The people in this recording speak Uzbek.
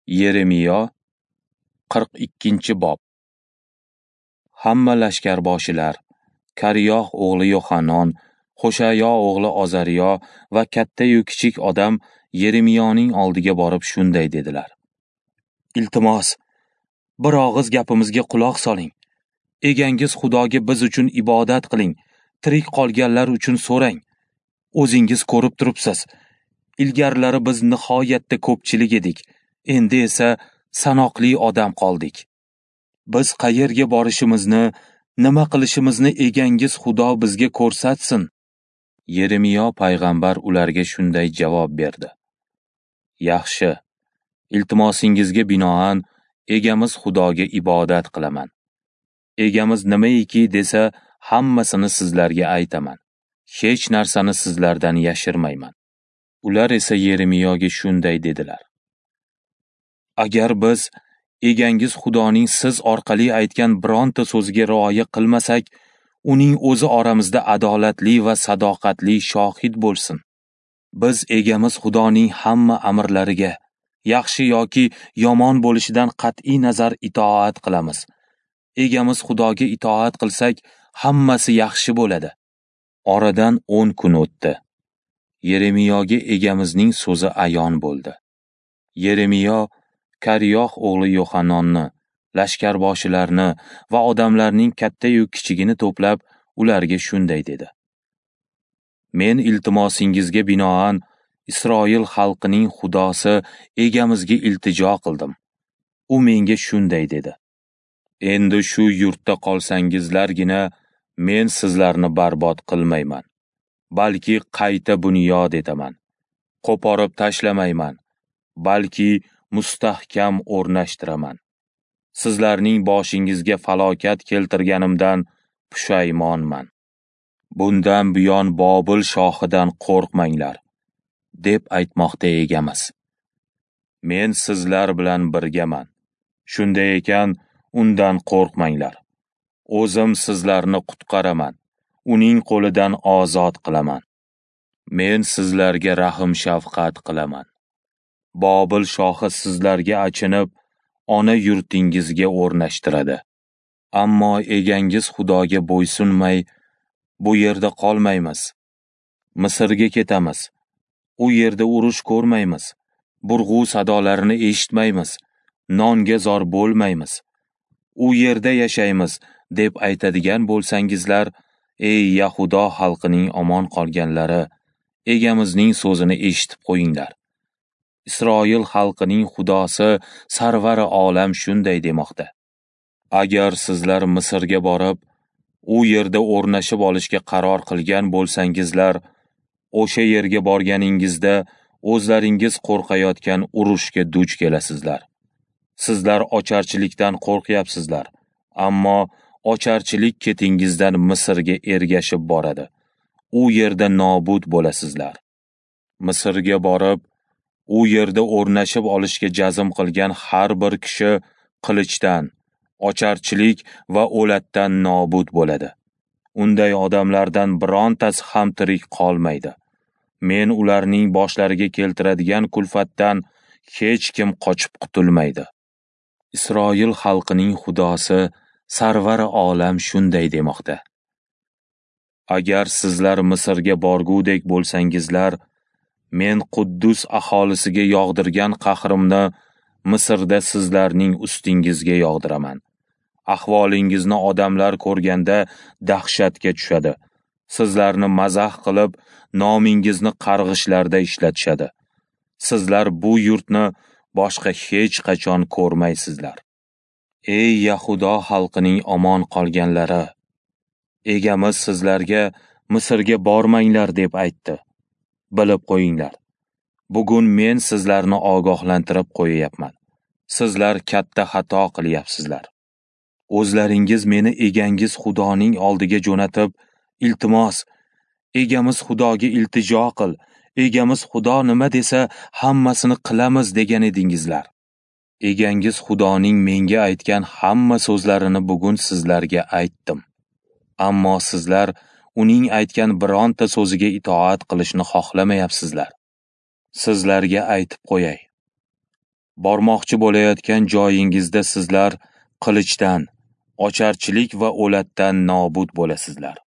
Yeremiyo 42-bob. Hamma lashkarboshilar, Kariyoh o'g'li Yohanon, Xo'shayo o'g'li Ozariyo va katta-yu kichik odam Yeremiyoning oldiga borib shunday dedilar: Iltimos, bir og'iz gapimizga quloq soling. Egangiz Xudoga biz uchun ibodat qiling, tirik qolganlar uchun so'rang. O'zingiz ko'rib turibsiz. Ilgarilari biz nihoyatda ko'pchilik edik, endi esa sanoqli odam qoldik. Biz qayerga borishimizni, nima qilishimizni egangiz Xudo bizga ko'rsatsin. Yeremiyo payg'ambar ularga shunday javob berdi: Yaxshi, iltimosingizga binoan egamiz Xudoga ibodat qilaman. Egamiz nimaiki desa, hammasini sizlarga aytaman. Hech narsani sizlardan yashirmayman. Ular esa Yeremiyoga shunday dedilar: Agar biz egangiz Xudoning siz orqali aytgan bironta so'ziga rioya qilmasak, uning o'zi oramizda adolatli va sadoqatli shohid bo'lsin. Biz egamiz Xudoning hamma amrlariga, yaxshi yoki yomon bo'lishidan qat'iy nazar itoat qilamiz. Egamiz Xudoga itoat qilsak, hammasi yaxshi bo'ladi. Oradan 10 kun o'tdi. Yeremiyoga egamizning so'zi ayon bo'ldi. Yeremiyo Kariyoh o'g'li Yohanonni, lashkarboshilarni va odamlarning katta-yu kichigini to'plab, ularga shunday dedi: Men iltimosingizga binoan Isroil xalqining Xudosi egamizga iltijo qildim. U menga shunday dedi: Endi shu yurtda qolsangizlargina men sizlarni barbod qilmayman, balki qayta bunyod etaman. Qo'porib tashlamayman, balki mustahkam o'rnashtiraman. Sizlarning boshingizga falokat keltirganimdan pushaymonman. Bundan buyon Bobil shohidan qo'rqmanglar, deb aytmoqda egamiz. Men sizlar bilan birgaman. Shunday ekan, undan qo'rqmanglar. O'zim sizlarni qutqaraman, uning qo'lidan ozod qilaman. Men sizlarga rahm shafqat qilaman. Bobil shohi sizlarga achinib, ona yurtingizga o'rnashtiradi. Ammo egangiz Xudoga bo'ysunmay, bu yerda qolmaymiz. Misrga ketamiz. U yerda urush ko'rmaymiz. Burg'u sadolarini eshitmaymiz. Nonga zor bo'lmaymiz. U yerda yashaymiz deb aytadigan bo'lsangizlar, ey Yahudo xalqining omon qolganlari, egamizning so'zini eshitib qo'yinglar. Isroil xalqining Xudosi sarvari olam shunday demoqda: Agar sizlar Misrga borib, u yerda o'rnashib olishga qaror qilgan bo'lsangizlar, o'sha yerga borganingizda o'zlaringiz qo'rqayotgan urushga duch kelasizlar. Sizlar ocharchilikdan qo'rqyapsizlar, ammo ocharchilik ketingizdan Misrga ergashib boradi. U yerda nobud bo'lasizlar. Misrga borib, u yerda o'rnashib olishga jazm qilgan har bir kishi qilichdan, ocharchilik va o'latdan nobud bo'ladi. Unday odamlardan birontasi ham tirik qolmaydi. Men ularning boshlariga keltiradigan kulfatdan hech kim qochib qutulmaydi. Isroil xalqining Xudosi sarvari olam shunday demoqda: Agar sizlar Misrga borgudek bo'lsangizlar, men Quddus aholisiga yog'dirgan qahrimni Misrda sizlarning ustingizga yog'diraman. Ahvolingizni odamlar ko'rganda dahshatga tushadi. Sizlarni mazax qilib, nomingizni qarg'ishlarda ishlatishadi. Sizlar bu yurtni boshqa hech qachon ko'rmaysizlar. Ey Yahudo xalqining omon qolganlari, egamiz sizlarga Misrga bormanglar deb aytdi. Bilib qo'yinglar. Bugun men sizlarni ogohlantirib qo'yayapman. Sizlar katta xato qilyapsizlar. O'zlaringiz meni egangiz Xudoning oldiga jo'natib, iltimos, egamiz Xudoga iltijo qil, egamiz Xudo nima desa, hammasini qilamiz degan edingizlar. Egangiz Xudoning menga aytgan hamma so'zlarini bugun sizlarga aytdim. Ammo sizlar uning aytgan bironta so'ziga itoat qilishni xohlamayapsizlar. Sizlarga aytib qo'yay. Bormoqchi bo'layotgan joyingizda sizlar qilichdan, ocharchilik va o'latdan nobud bo'lasizlar.